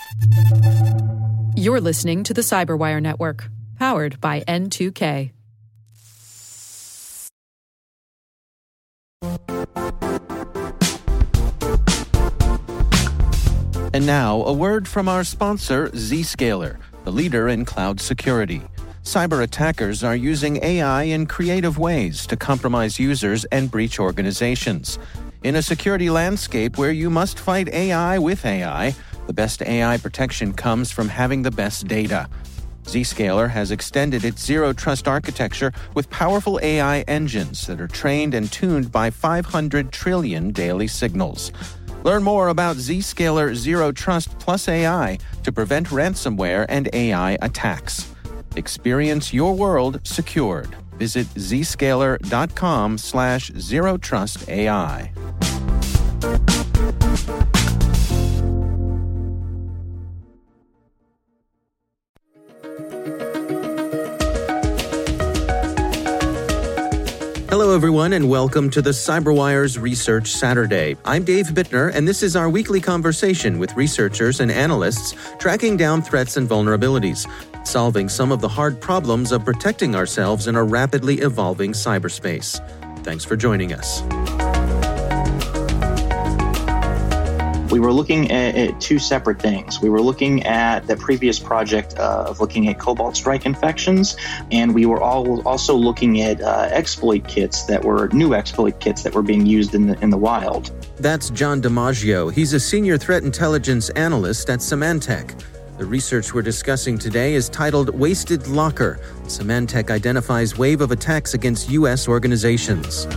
You're listening to the Cyberwire Network, powered by N2K. And now, a word from our sponsor, Zscaler, the leader in cloud security. Cyber attackers are using AI in creative ways to compromise users and breach organizations. In a security landscape where you must fight AI with AI, the best AI protection comes from having the best data. Zscaler has extended its zero-trust architecture with powerful AI engines that are trained and tuned by 500 trillion daily signals. Learn more about Zscaler Zero Trust Plus AI to prevent ransomware and AI attacks. Experience your world secured. Visit zscaler.com/zerotrustai. Hello, everyone, and welcome to the CyberWire's Research Saturday. I'm Dave Bittner, and this is our weekly conversation with researchers and analysts tracking down threats and vulnerabilities, solving some of the hard problems of protecting ourselves in a rapidly evolving cyberspace. Thanks for joining us. We were looking at two separate things. We were looking at the previous project of looking at Cobalt Strike infections, and we were also looking at new exploit kits that were being used in the wild. That's John DiMaggio. He's a senior threat intelligence analyst at Symantec. The research we're discussing today is titled Wasted Locker. Symantec identifies wave of attacks against U.S. organizations.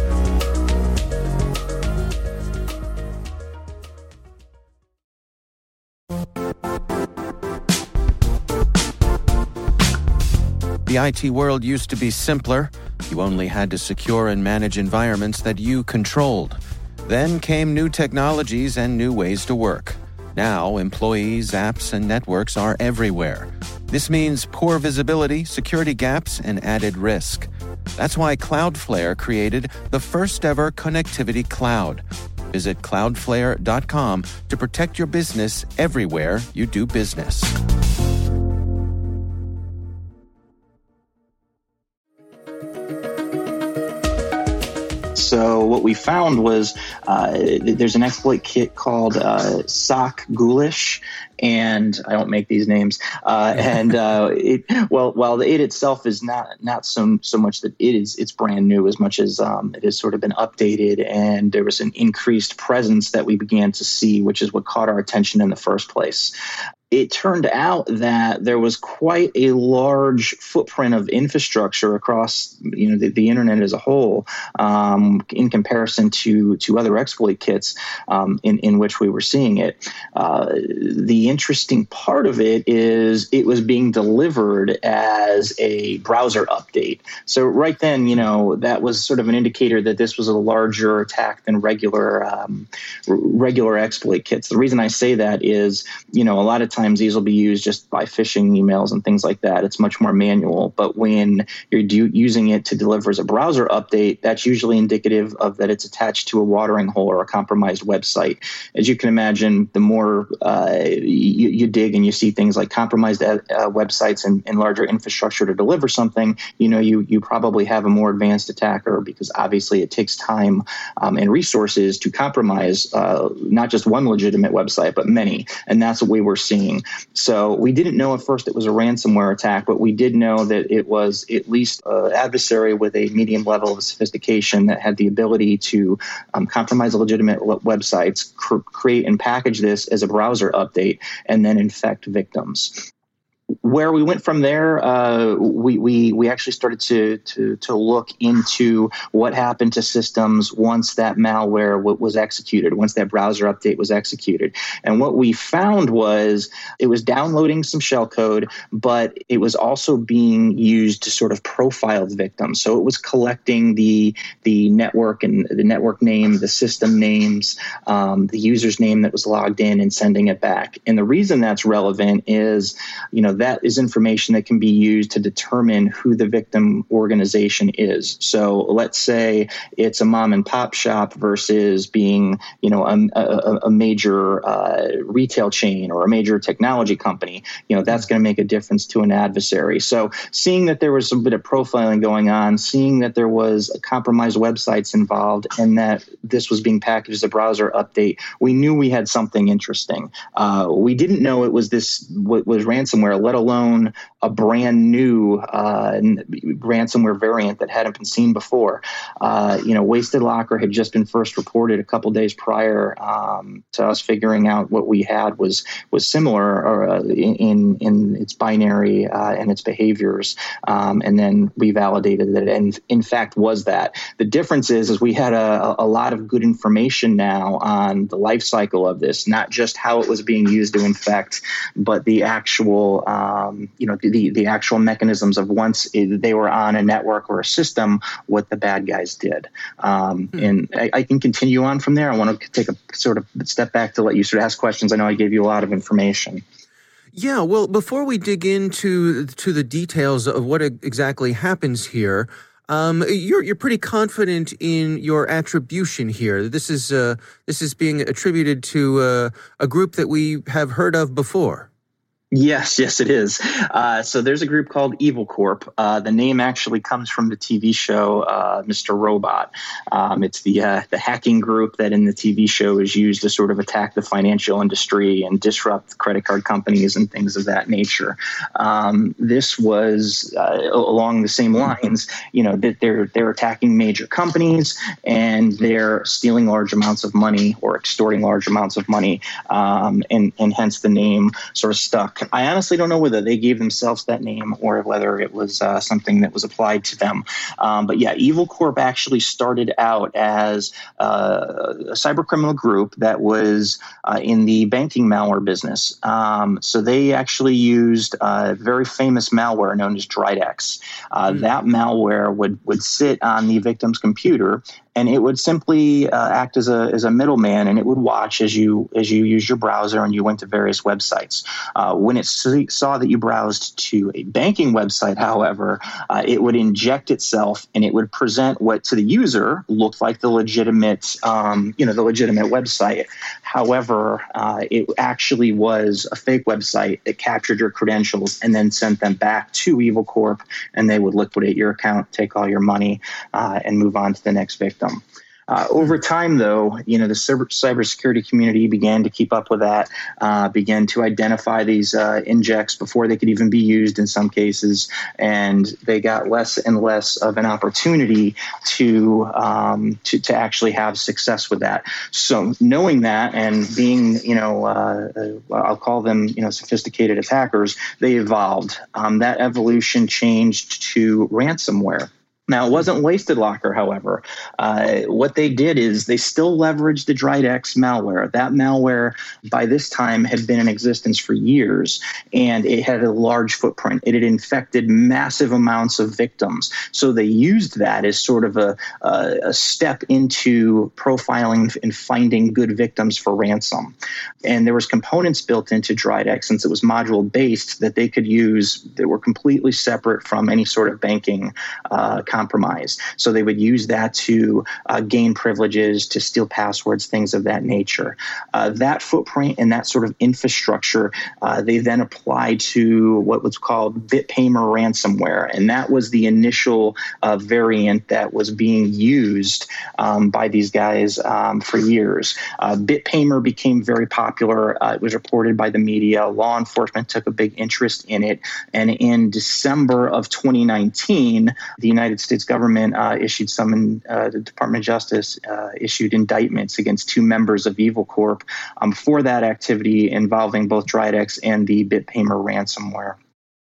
The IT world used to be simpler. You only had to secure and manage environments that you controlled. Then came new technologies and new ways to work. Now, employees, apps, and networks are everywhere. This means poor visibility, security gaps, and added risk. That's why Cloudflare created the first-ever connectivity cloud. Visit cloudflare.com to protect your business everywhere you do business. So what we found was there's an exploit kit called Sock Ghoulish, and I don't make these names. While it itself is not so much that it's brand new as much as it has sort of been updated, and there was an increased presence that we began to see, which is what caught our attention in the first place. It turned out that there was quite a large footprint of infrastructure across, the internet as a whole, in comparison to other exploit kits in which we were seeing it. The interesting part of it is it was being delivered as a browser update. So right then, that was sort of an indicator that this was a larger attack than regular exploit kits. The reason I say that is, a lot of times these will be used just by phishing emails and things like that. It's much more manual. But when you're using it to deliver as a browser update, that's usually indicative of that it's attached to a watering hole or a compromised website. As you can imagine, the more you dig and you see things like compromised websites and larger infrastructure to deliver something, you probably have a more advanced attacker, because obviously it takes time and resources to compromise not just one legitimate website, but many. And that's what we were seeing. So we didn't know at first it was a ransomware attack, but we did know that it was at least an adversary with a medium level of sophistication that had the ability to compromise legitimate websites, create and package this as a browser update, and then infect victims. Where we went from there, we actually started to look into what happened to systems once that malware was executed, once that browser update was executed. And what we found was it was downloading some shellcode, but it was also being used to sort of profile the victim. So it was collecting the network and the network name, the system names, the user's name that was logged in, and sending it back. And the reason that's relevant is, that is information that can be used to determine who the victim organization is. So let's say it's a mom and pop shop versus being, a major retail chain or a major technology company. That's going to make a difference to an adversary. So seeing that there was some bit of profiling going on, seeing that there was compromised websites involved, and that this was being packaged as a browser update, we knew we had something interesting. We didn't know it was was ransomware, let alone a brand new ransomware variant that hadn't been seen before. Wasted Locker had just been first reported a couple days prior to us figuring out what we had was similar in its binary and its behaviors, and then we validated that it in fact was that. The difference is we had a lot of good information now on the life cycle of this, not just how it was being used to infect, but the actual the actual mechanisms of once they were on a network or a system, what the bad guys did. And I can continue on from there. I want to take a sort of step back to let you sort of ask questions. I know I gave you a lot of information. Yeah, well, before we dig into the details of what exactly happens here, you're pretty confident in your attribution here. This is being attributed to a group that we have heard of before. Yes, it is. So there's a group called Evil Corp. The name actually comes from the TV show Mr. Robot. It's the hacking group that in the TV show is used to sort of attack the financial industry and disrupt credit card companies and things of that nature. This was along the same lines, that they're attacking major companies and they're stealing large amounts of money or extorting large amounts of money, and hence the name sort of stuck. I honestly don't know whether they gave themselves that name or whether it was something that was applied to them. But yeah, Evil Corp actually started out as a cyber criminal group that was in the banking malware business. So they actually used a very famous malware known as Dridex. That malware would sit on the victim's computer, and it would simply act as a middleman, and it would watch as you use your browser and you went to various websites. When it saw that you browsed to a banking website, however, it would inject itself and it would present what to the user looked like the legitimate website. However, it actually was a fake website that captured your credentials and then sent them back to Evil Corp, and they would liquidate your account, take all your money, and move on to the next victim. Over time, though, the cybersecurity community began to keep up with that, began to identify these injects before they could even be used in some cases, and they got less and less of an opportunity to actually have success with that. So knowing that and being, I'll call them, sophisticated attackers, they evolved. That evolution changed to ransomware. Now, it wasn't Wasted Locker, however. What they did is they still leveraged the Dridex malware. That malware, by this time, had been in existence for years, and it had a large footprint. It had infected massive amounts of victims. So they used that as sort of a step into profiling and finding good victims for ransom. And there was components built into Dridex, since it was module-based, that they could use that were completely separate from any sort of banking compromise. So they would use that to gain privileges, to steal passwords, things of that nature. That footprint and that sort of infrastructure, they then applied to what was called BitPaymer ransomware. And that was the initial variant that was being used by these guys for years. BitPaymer became very popular. It was reported by the media. Law enforcement took a big interest in it. And in December of 2019, the United States government issued the Department of Justice issued indictments against two members of Evil Corp for that activity involving both Dridex and the BitPaymer ransomware.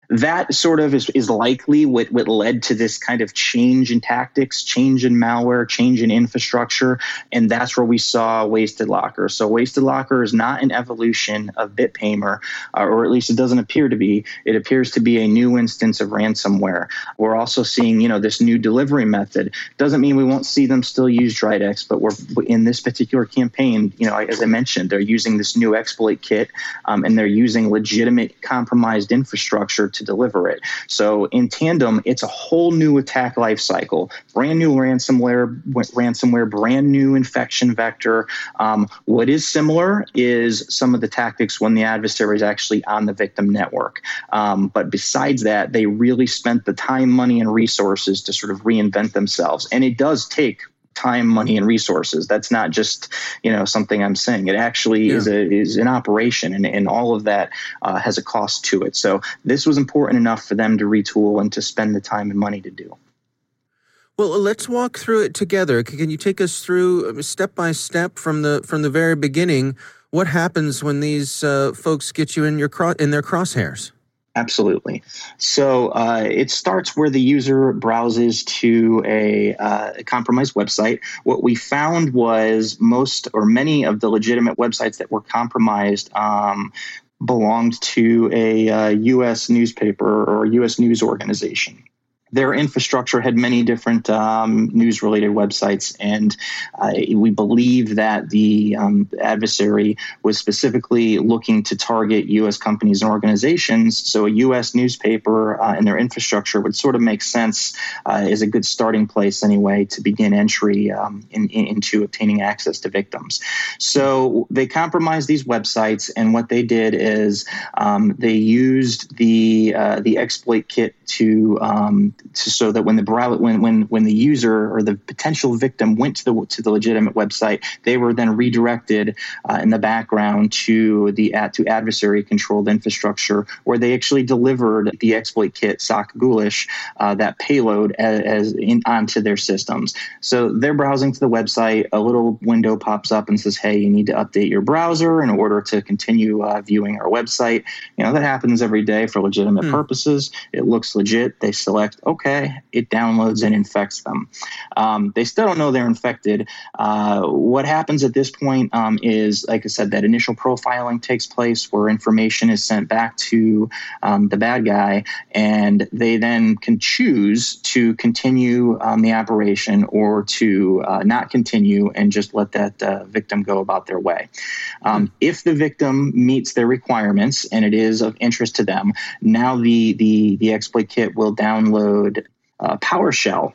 That sort of is likely what led to this kind of change in tactics, change in malware, change in infrastructure, and that's where we saw Wasted Locker. So Wasted Locker is not an evolution of BitPaymer, or at least it doesn't appear to be. It appears to be a new instance of ransomware. We're also seeing, this new delivery method. Doesn't mean we won't see them still use Dridex, but we're in this particular campaign, as I mentioned, they're using this new exploit kit, and they're using legitimate compromised infrastructure to deliver it. So in tandem, it's a whole new attack lifecycle, brand new ransomware, brand new infection vector. What is similar is some of the tactics when the adversary is actually on the victim network. But besides that, they really spent the time, money, and resources to sort of reinvent themselves. And it does take time, money, and resources. That's not just something I'm saying. It actually is an operation, and all of that has a cost to it. So this was important enough for them to retool and to spend the time and money to do. Well, let's walk through it together. Can you take us through step by step from the very beginning? What happens when these folks get you in their crosshairs? Absolutely. So it starts where the user browses to a compromised website. What we found was most or many of the legitimate websites that were compromised belonged to a U.S. newspaper or U.S. news organization. Their infrastructure had many different news-related websites, and we believe that the adversary was specifically looking to target U.S. companies and organizations. So a U.S. newspaper and their infrastructure would sort of make sense as a good starting place anyway to begin entry into obtaining access to victims. So they compromised these websites, and what they did is they used the exploit kit so that when the user or the potential victim went to the legitimate website, they were then redirected in the background to adversary controlled infrastructure, where they actually delivered the exploit kit SOC Ghoulish, that payload onto their systems. So they're browsing to the website, a little window pops up and says, "Hey, you need to update your browser in order to continue viewing our website." That happens every day for legitimate purposes. It looks legit. They select OK. It downloads and infects them. They still don't know they're infected. What happens at this point is, like I said, that initial profiling takes place where information is sent back to the bad guy, and they then can choose to continue the operation or to not continue and just let that victim go about their way. If the victim meets their requirements and it is of interest to them, now the exploit kit will download PowerShell.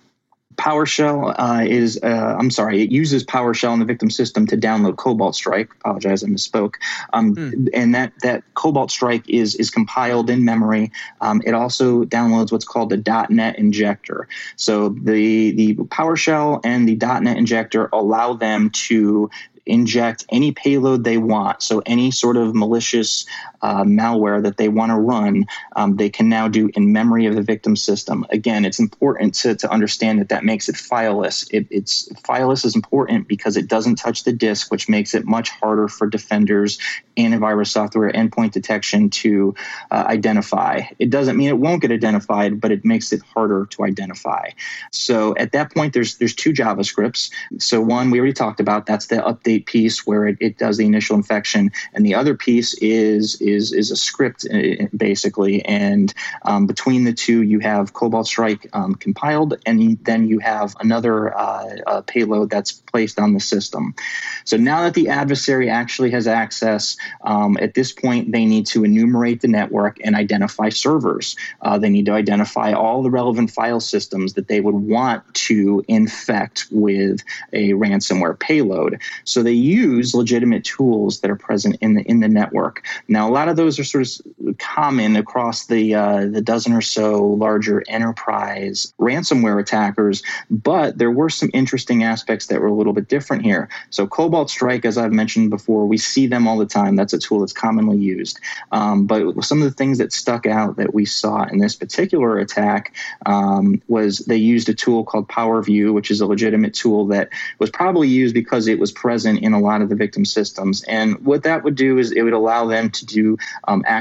It uses PowerShell in the victim system to download Cobalt Strike. Apologize, I misspoke. And that Cobalt Strike is compiled in memory. It also downloads what's called the .NET injector. So the PowerShell and the .NET injector allow them to inject any payload they want. So any sort of malicious malware that they want to run, they can now do in memory of the victim system. Again, it's important to understand that makes it fileless. Fileless is important because it doesn't touch the disk, which makes it much harder for defenders, antivirus software, endpoint detection to identify. It doesn't mean it won't get identified, but it makes it harder to identify. So at that point, there's two JavaScripts. So one we already talked about, that's the update piece where it does the initial infection, and the other piece is a script basically. And between the two, you have Cobalt Strike compiled, and then you have another payload that's placed on the system. So now that the adversary actually has access, at this point they need to enumerate the network and identify servers. They need to identify all the relevant file systems that they would want to infect with a ransomware payload. So they use legitimate tools that are present in the network. Now, a lot of those are sort of common across the dozen or so larger enterprise ransomware attackers, but there were some interesting aspects that were a little bit different here. So Cobalt Strike, as I've mentioned before, we see them all the time. That's a tool that's commonly used. But some of the things that stuck out that we saw in this particular attack was they used a tool called PowerView, which is a legitimate tool that was probably used because it was present in a lot of the victim systems. And what that would do is it would allow them to do Active Directory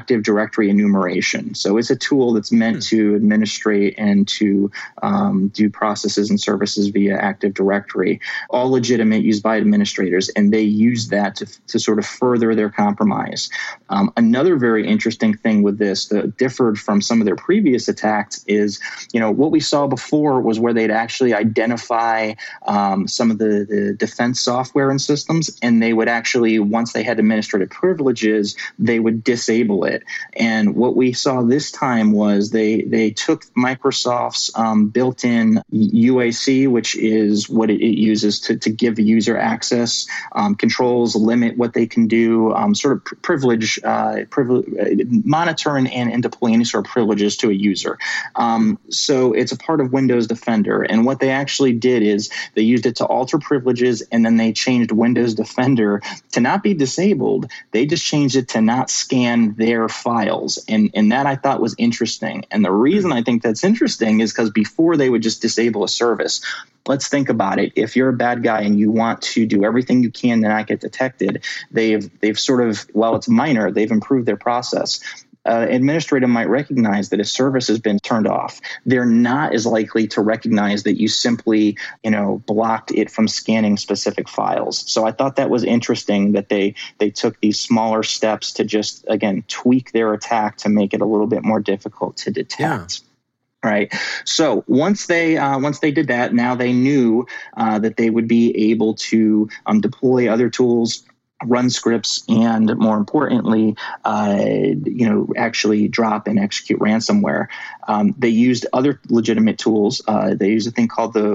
directory enumeration. So it's a tool that's meant to administrate and to do processes and services via Active Directory, all legitimate, used by administrators, and they use that to sort of further their compromise. Another very interesting thing with this that differed from some of their previous attacks is, what we saw before was where they'd actually identify some of the defense software and systems, and they would actually, once they had administrative privileges, they would disable it. And what we saw this time was they took Microsoft's built-in UAC, which is what it uses to give the user access, controls, limit what they can do, sort of privilege, monitor and deploy any sort of privileges to a user. So it's a part of Windows Defender. And what they actually did is they used it to alter privileges, and then they changed Windows Defender to not be disabled. They just changed it to not scan their files. And that I thought was interesting. And the reason I think that's interesting is because before they would just disable a service. Let's think about it. If you're a bad guy and you want to do everything you can to not get detected, they've sort of, while it's minor, they've improved their process. Administrator might recognize that a service has been turned off. They're not as likely to recognize that you simply, blocked it from scanning specific files. So I thought that was interesting that they took these smaller steps to just, again, tweak their attack to make it a little bit more difficult to detect. Yeah. Right. So once they did that, now they knew that they would be able to deploy other tools, run scripts, and more importantly, actually drop and execute ransomware. They used other legitimate tools. They used a thing called the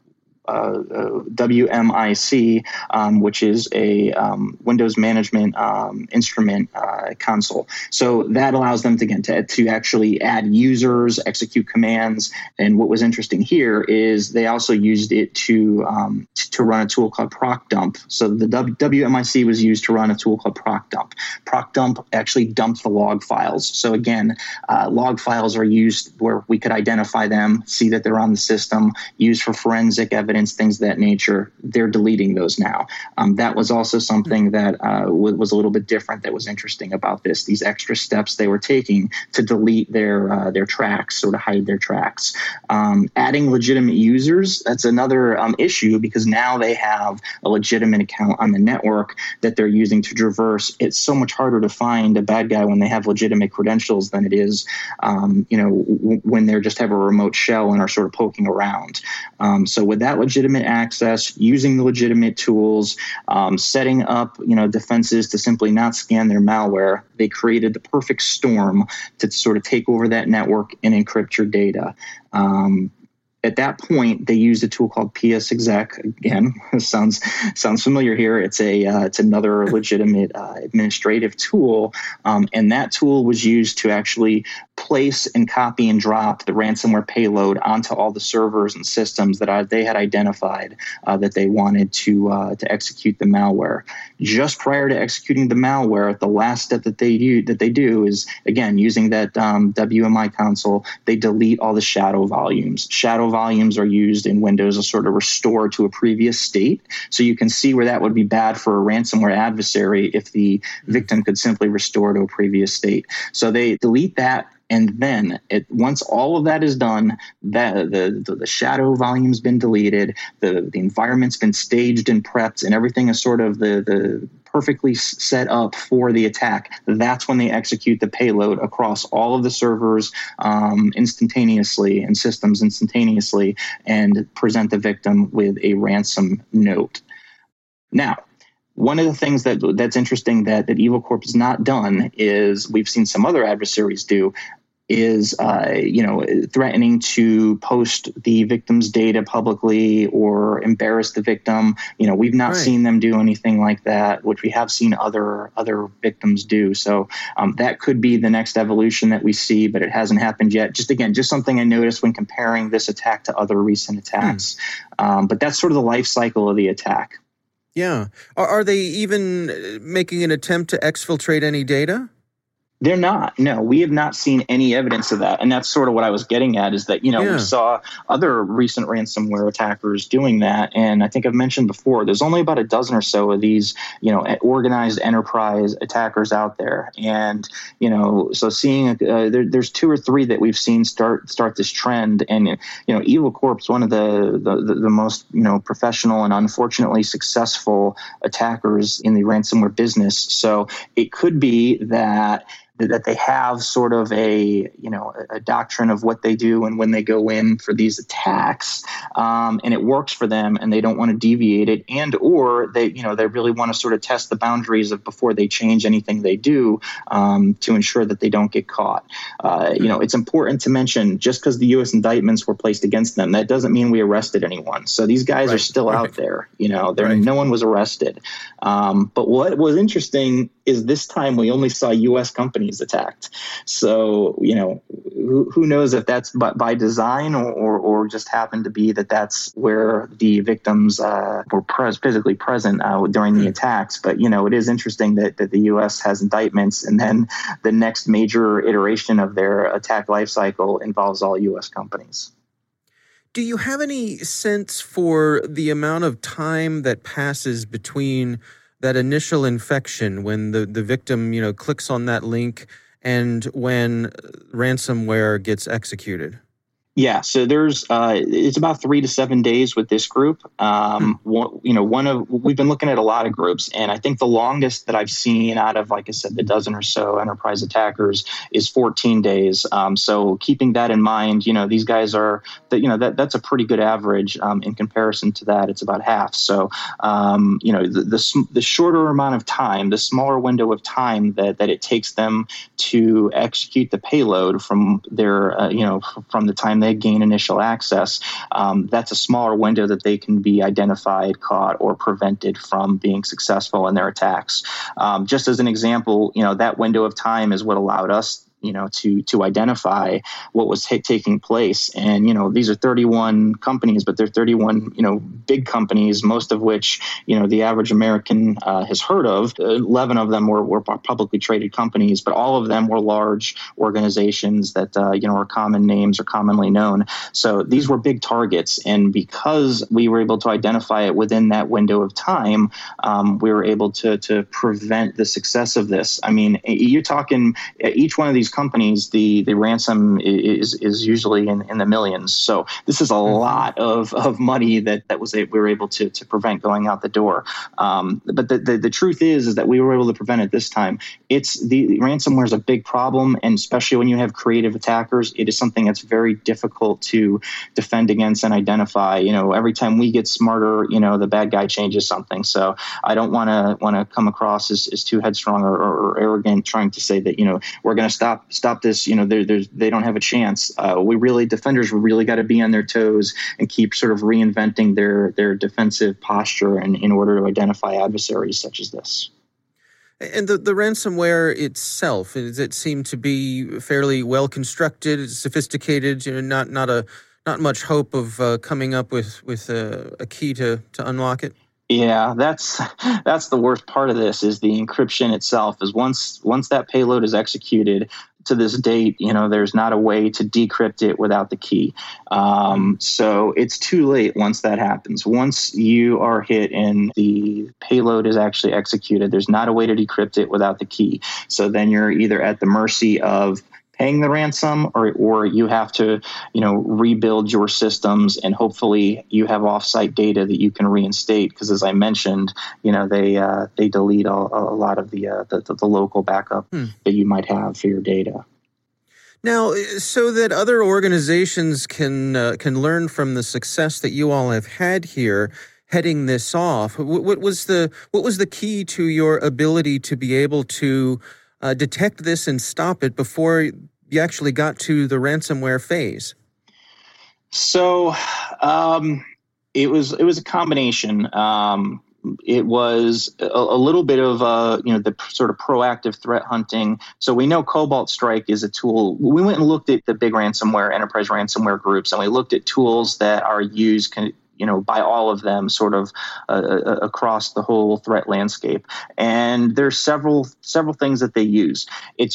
WMIC, which is a Windows management instrument console. So that allows them to actually add users, execute commands. And what was interesting here is they also used it to run a tool called procdump. So the WMIC was used to run a tool called procdump. Procdump actually dumped the log files. So again, log files are used where we could identify them, see that they're on the system, used for forensic evidence, things of that nature. They're deleting those now. That was also something that was a little bit different that was interesting about this. These extra steps they were taking to delete their tracks or to hide their tracks. Adding legitimate users, that's another issue because now they have a legitimate account on the network that they're using to traverse. It's so much harder to find a bad guy when they have legitimate credentials than it is, when they just have a remote shell and are sort of poking around. So with that legitimate access, using the legitimate tools, setting up defenses to simply not scan their malware, they created the perfect storm to sort of take over that network and encrypt your data. At that point, they used a tool called PSExec. Again, sounds familiar here. It's another legitimate administrative tool, and that tool was used to actually place and copy and drop the ransomware payload onto all the servers and systems that they had identified that they wanted to execute the malware. Just prior to executing the malware, the last step that they do is, again, using that WMI console, they delete all the shadow volumes. Shadow volumes are used in Windows to sort of restore to a previous state. So you can see where that would be bad for a ransomware adversary if the victim could simply restore to a previous state. So they delete that. And then once all of that is done, the shadow volume's been deleted, the environment's been staged and prepped, and everything is sort of the perfectly set up for the attack. That's when they execute the payload across all of the servers instantaneously and systems instantaneously and present the victim with a ransom note. Now, one of the things that's interesting that Evil Corp has not done is we've seen some other adversaries do is threatening to post the victim's data publicly or embarrass the victim. We've not seen them do anything like that, which we have seen other victims do. So that could be the next evolution that we see, but it hasn't happened yet. Just something I noticed when comparing this attack to other recent attacks. But that's sort of the life cycle of the attack. Yeah. Are they even making an attempt to exfiltrate any data? They're not. No, we have not seen any evidence of that. And that's sort of what I was getting at, is that, we saw other recent ransomware attackers doing that. And I think I've mentioned before, there's only about a dozen or so of these, organized enterprise attackers out there. And, so seeing there's two or three that we've seen start this trend. And, Evil Corp's one of the most, professional and unfortunately successful attackers in the ransomware business. So it could be that they have sort of a doctrine of what they do and when they go in for these attacks, and it works for them, and they don't want to deviate it, or they really want to sort of test the boundaries of before they change anything they do, to ensure that they don't get caught. It's important to mention, just because the U.S. indictments were placed against them, that doesn't mean we arrested anyone. So these guys are still out there. No one was arrested. But what was interesting is this time we only saw U.S. companies attacked. So, who knows if that's by design or just happened to be that's where the victims were physically present during the attacks. But, it is interesting that the U.S. has indictments, and then the next major iteration of their attack lifecycle involves all U.S. companies. Do you have any sense for the amount of time that passes between that initial infection, when the victim, clicks on that link, and when ransomware gets executed? Yeah, so there's it's about 3 to 7 days with this group. We've been looking at a lot of groups, and I think the longest that I've seen out of, like I said, the dozen or so enterprise attackers is 14 days. So keeping that in mind, these guys are that's a pretty good average. In comparison to that, it's about half. So the shorter amount of time, the smaller window of time that it takes them to execute the payload from their from the time they gain initial access, that's a smaller window that they can be identified, caught, or prevented from being successful in their attacks. Just as an example, that window of time is what allowed us to identify what was taking place. And, these are 31 companies, but they're 31, big companies, most of which, the average American has heard of. 11 of them were publicly traded companies, but all of them were large organizations that, are common names or commonly known. So these were big targets. And because we were able to identify it within that window of time, we were able to prevent the success of this. I mean, you're talking each one of these companies, the ransom is usually in the millions. So this is a lot of money that we were able to prevent going out the door. But the truth is that we were able to prevent it this time. The ransomware is a big problem, and especially when you have creative attackers, it is something that's very difficult to defend against and identify. Every time we get smarter, the bad guy changes something. So I don't want to come across as too headstrong or arrogant, trying to say that we're going to stop this. They don't have a chance. Defenders really got to be on their toes and keep sort of reinventing their defensive posture in order to identify adversaries such as this. And the ransomware itself, does it seem to be fairly well constructed, sophisticated? Not much hope of coming up with a key to unlock it. Yeah, that's the worst part of this, is the encryption itself. Is once that payload is executed, to this date, there's not a way to decrypt it without the key. So it's too late once that happens. Once you are hit and the payload is actually executed, there's not a way to decrypt it without the key. So then you're either at the mercy of paying the ransom, or you have to, rebuild your systems, and hopefully you have offsite data that you can reinstate. Because as I mentioned, they delete a lot of the local backup that you might have for your data. Now, so that other organizations can learn from the success that you all have had here, heading this off, what was the key to your ability to be able to detect this and stop it before you actually got to the ransomware phase? So it was a combination. It was a little bit of the sort of proactive threat hunting. So we know Cobalt Strike is a tool. We went and looked at the big enterprise ransomware groups, and we looked at tools that are used by all of them sort of across the whole threat landscape. And there's several things that they use.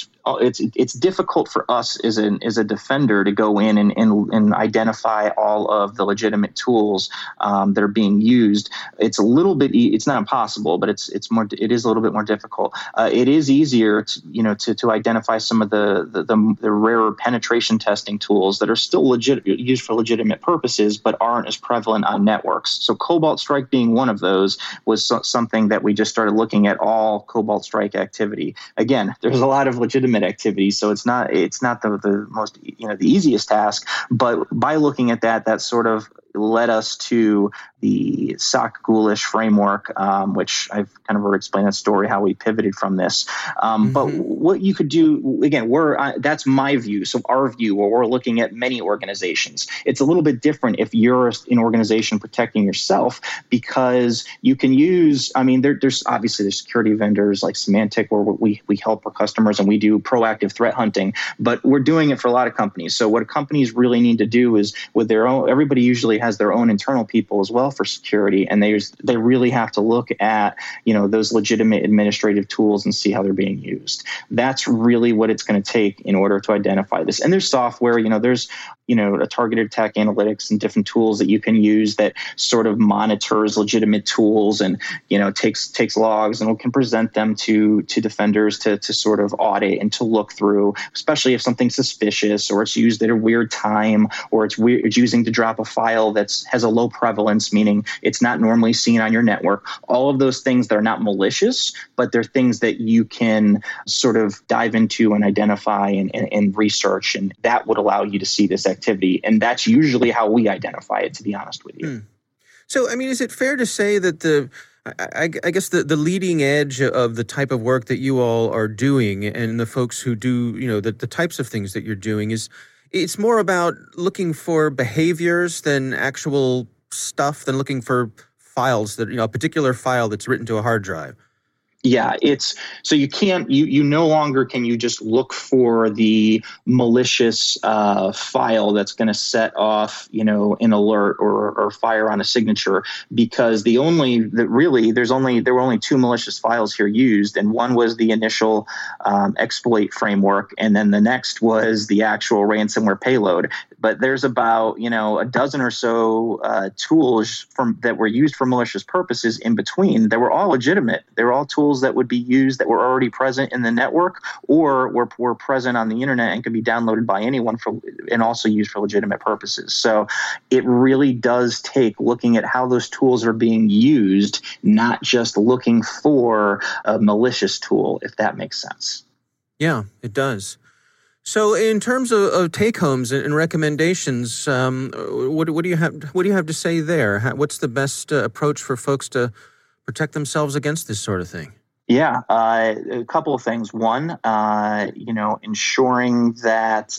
It's difficult for us as a defender to go in and identify all of the legitimate tools that are being used. It's a little bit, it's not impossible, but it is a little bit more difficult. It is easier to identify some of the rarer penetration testing tools that are still used for legitimate purposes, but aren't as prevalent on networks. So Cobalt Strike being one of those was something that we just started looking at all Cobalt Strike activity. Again, there's a lot of legitimate activity, so it's not the most the easiest task, but by looking at that sort of led us to the SOC Ghoulish framework, which I've kind of already explained that story, how we pivoted from this. But what you could do, again, that's my view. So our view, where we're looking at many organizations, it's a little bit different if you're an organization protecting yourself, because you can use, there's obviously the security vendors like Symantec, where we help our customers and we do proactive threat hunting, but we're doing it for a lot of companies. So what companies really need to do is with their own, everybody usually has their own internal people as well for security, and they really have to look at those legitimate administrative tools and see how they're being used. That's really what it's going to take in order to identify this. And there's software, there's a targeted attack analytics and different tools that you can use that sort of monitors legitimate tools and takes logs and can present them to defenders to sort of audit and to look through, especially if something's suspicious or it's used at a weird time or it's using to drop a file that has a low prevalence, meaning it's not normally seen on your network. All of those things that are not malicious, but they're things that you can sort of dive into and identify and research, and that would allow you to see this activity. And that's usually how we identify it, to be honest with you. So, is it fair to say that I guess the leading edge of the type of work that you all are doing and the folks who do, the types of things that you're doing it's more about looking for behaviors than actual stuff, than looking for files that, a particular file that's written to a hard drive? Yeah, so you can't, you no longer can you just look for the malicious file that's going to set off, an alert or fire on a signature, because there were only two malicious files here used, and one was the initial exploit framework, and then the next was the actual ransomware payload. But there's about, a dozen or so tools that were used for malicious purposes in between. They were all legitimate. They were all tools that would be used that were already present in the network or were present on the internet and could be downloaded by anyone and also used for legitimate purposes. So it really does take looking at how those tools are being used, not just looking for a malicious tool, if that makes sense. Yeah, it does. So, in terms of take-homes and recommendations, what do you have to say there? What's the best approach for folks to protect themselves against this sort of thing? Yeah, a couple of things. One, ensuring that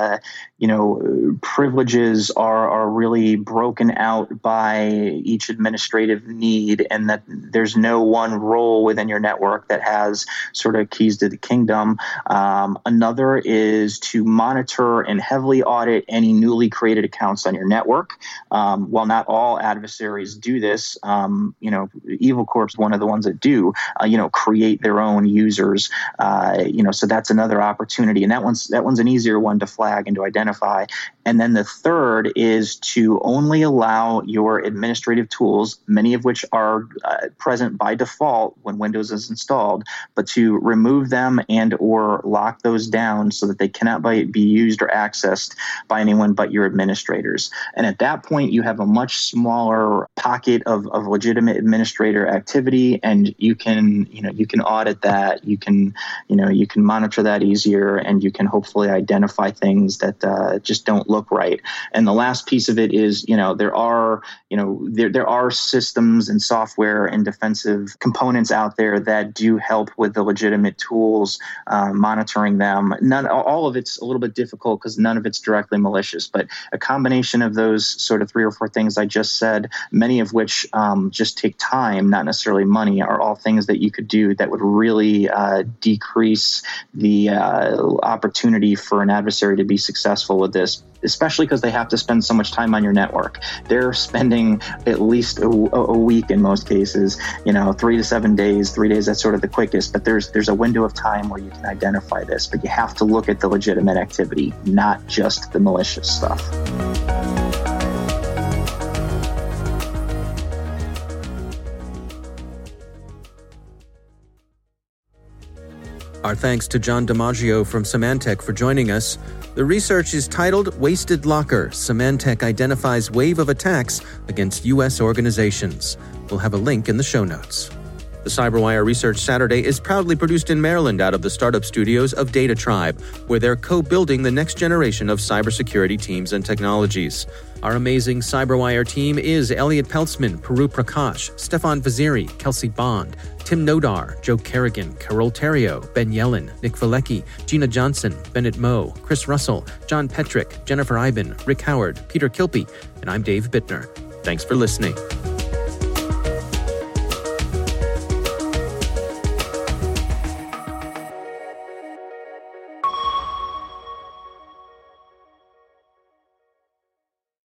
privileges are really broken out by each administrative need, and that there's no one role within your network that has sort of keys to the kingdom. Another is to monitor and heavily audit any newly created accounts on your network. While not all adversaries do this, Evil Corp's one of the ones that do, create their own users, so that's another opportunity. And that one's an easier one to flag and to identify. And then the third is to only allow your administrative tools, many of which are present by default when Windows is installed, but to remove them and or lock those down so that they cannot be used or accessed by anyone but your administrators. And at that point, you have a much smaller pocket of legitimate administrator activity, and you can audit that. You can monitor that easier, and you can hopefully identify things that just don't look right. And the last piece of it is, there are systems and software and defensive components out there that do help with the legitimate tools, monitoring them. All of it's a little bit difficult because none of it's directly malicious, but a combination of those sort of 3 or 4 things I just said, many of which just take time, not necessarily money, are all things that you could do do that would really decrease the opportunity for an adversary to be successful with this, especially because they have to spend so much time on your network. They're spending at least a week in most cases, 3 to 7 days, 3 days, that's sort of the quickest, but there's a window of time where you can identify this, but you have to look at the legitimate activity, not just the malicious stuff. Our thanks to John DiMaggio from Symantec for joining us. The research is titled Wasted Locker. Symantec Identifies Wave of Attacks Against U.S. Organizations. We'll have a link in the show notes. The CyberWire Research Saturday is proudly produced in Maryland out of the startup studios of Data Tribe, where they're co-building the next generation of cybersecurity teams and technologies. Our amazing CyberWire team is Elliot Peltzman, Puru Prakash, Stefan Vaziri, Kelsey Bond, Tim Nodar, Joe Kerrigan, Carol Terrio, Ben Yellen, Nick Valecki, Gina Johnson, Bennett Moe, Chris Russell, John Petrick, Jennifer Iben, Rick Howard, Peter Kilpie, and I'm Dave Bittner. Thanks for listening.